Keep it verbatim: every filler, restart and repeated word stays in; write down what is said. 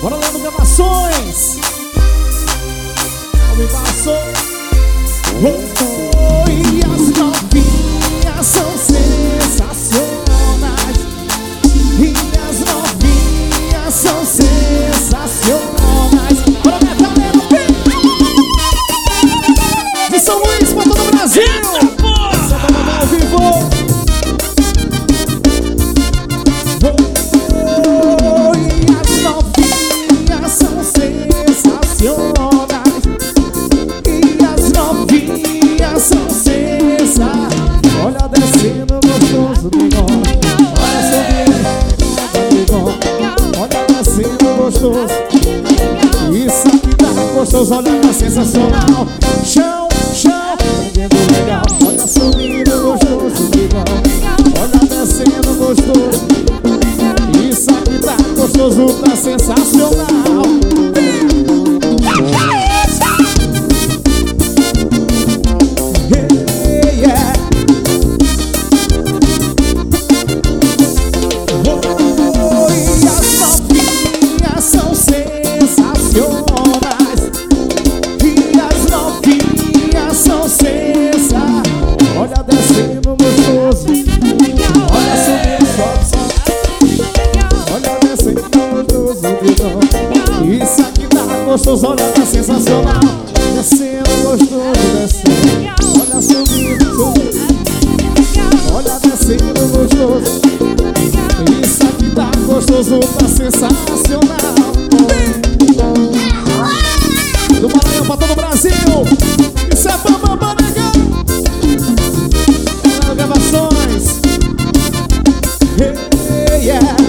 Bora lá no Gravações. Me passou. Oh, oh, e as novinhas são sensacionais. E as novinhas são sensacionais. Bora, metaleiro, de São Luís pra todo o Brasil. Santa Bárbara ao vivo. Oh, e as novinhas são sensacionais. E as novinhas são sensacionais. Olha descendo gostoso do norte. Olha subindo do norte. Olha descendo gostoso. Isso aqui tá gostoso, olha tá sensacional. Chão, chão, rendendo legal. Olha subindo gostoso do norte. Olha descendo gostoso. Isso aqui tá gostoso, tá sensacional. Olha descendo gostoso. Olha subindo, sobe, sobe. Olha descendo gostoso. Isso aqui tá gostoso, olha tá sensacional. Descendo gostoso, descendo. Olha subindo, subindo. Olha descendo gostoso. Isso aqui tá gostoso, tá sensacional. Do Maranhão pra todo o Brasil. Isso é bamba, bamba, negão. Gravações. Hey, yeah.